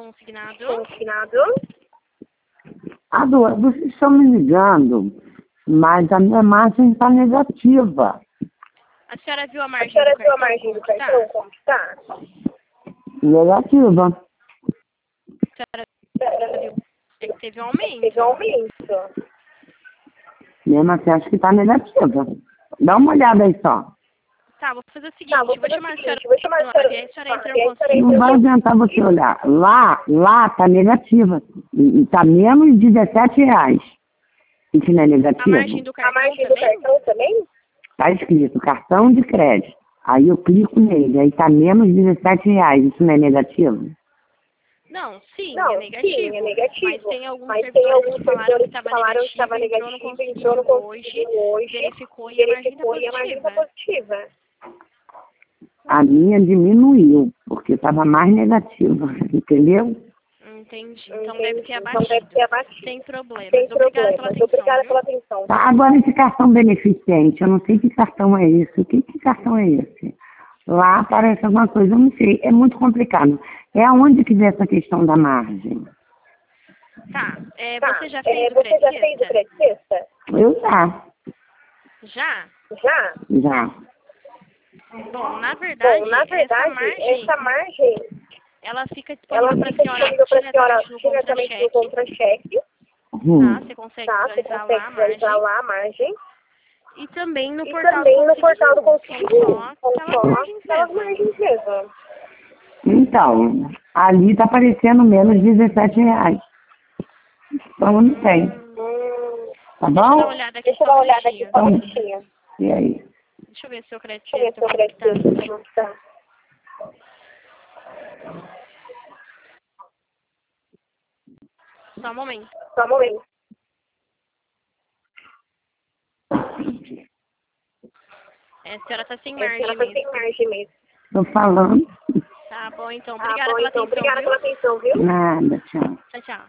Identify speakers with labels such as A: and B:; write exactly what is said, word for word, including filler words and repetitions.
A: consignado.
B: Consignado.
C: Adoro, vocês estão me ligando, mas a minha margem está negativa.
A: A senhora viu a margem
B: A senhora
A: do
B: viu a
A: cartão?
B: margem do
A: Como
B: cartão?
A: está?
B: Como está?
C: Negativa.
A: A senhora viu que teve um aumento.
B: Teve um aumento.
C: Mesmo assim, acho que está negativa. Dá uma olhada aí só.
A: Tá, vou fazer o seguinte,
B: Tá, vou
A: vou
B: fazer o
A: chamar a
B: seguinte,
A: senhora
B: vou chamar a
A: no
B: senhora.
A: ar, e aí a senhora entra
B: E aí
A: no
B: a senhora
A: consigo.
C: Não vai adiantar você olhar. Lá, lá está negativa. Está menos dezessete reais. Isso não é
A: A
C: negativo?
A: margem do
B: A
A: cartão
B: margem do
A: também?
B: cartão também?
C: Está escrito cartão de crédito. Aí eu clico nele, aí está menos dezessete reais. Isso não é negativo?
A: Não, sim,
B: Não,
A: é negativo.
B: sim, é negativo.
A: Mas tem alguns
B: Mas tem
A: servidores
B: alguns
A: que falaram que
B: servidores que
A: estava
B: falaram que
A: negativo,
B: estava
A: entrou no
B: negativo, entrou no
A: consigo hoje,
B: consigo hoje,
A: verificou e a margem está
B: verificou e a margem está
A: positiva.
B: positiva.
C: A minha diminuiu, porque estava mais negativa, entendeu?
A: Entendi. Então
B: Entendi.
A: deve ter
B: Então
A: abatido.
B: deve ter abatido.
A: Sem problemas.
B: Sem
A: Obrigada
B: problemas.
A: pela atenção,
B: Obrigada
A: viu?
B: pela atenção.
C: Tá, agora esse cartão beneficente, eu não sei que cartão é esse. Que, que cartão é esse? Lá aparece alguma coisa, eu não sei. É muito complicado. É aonde que vê essa questão da margem?
A: Tá. É,
B: Tá,
A: você já
B: é,
A: fez o
B: você já fez o
A: crédito?
B: pré-sexta?
C: Eu já,
A: Já?
B: Já?
C: já.
A: Bom, na verdade,
B: Bom, na verdade,
A: essa margem,
B: essa margem,
A: ela fica
B: ela
A: disponível para a
B: fica
A: senhora
B: disponível para a senhora
A: diretamente no
B: diretamente no
A: contra-cheque.
B: contra-cheque,
C: Hum.
A: Tá? Você consegue
B: tá? Você
A: visualizar
B: consegue
A: lá a
B: visualizar
A: margem.
B: lá a margem.
A: E também no
B: E
A: portal
B: também
A: do
B: no portal do
A: Consigo.
B: Consigo.
A: São
B: São
A: só
B: só
A: aquelas margens
B: aquelas
A: mesmo.
B: margens mesmo.
C: Então, ali tá aparecendo menos dezessete reais. Então não tem.
B: Hum,
C: Tá
A: Deixa eu dar uma
C: bom?
A: olhada aqui
B: deixa eu
A: só
B: dar
A: um
B: uma olhada aqui
A: minutinho.
B: só um minutinho.
C: E aí?
A: Deixa eu ver se o crédito
B: Deixa eu ver se eu
A: como que tá.
B: acredito como tá.
A: Só um momento.
B: Só um momento.
A: É, a senhora tá sem
B: A
A: margem
B: senhora tá
A: mesmo.
B: sem margem mesmo.
C: Tô falando.
A: Tá bom, então.
B: Tá
A: Obrigada
B: bom,
A: pela
B: então.
A: atenção,
B: Obrigada
A: viu?
B: pela atenção, viu?
C: Nada, tchau.
A: Tchau, tchau.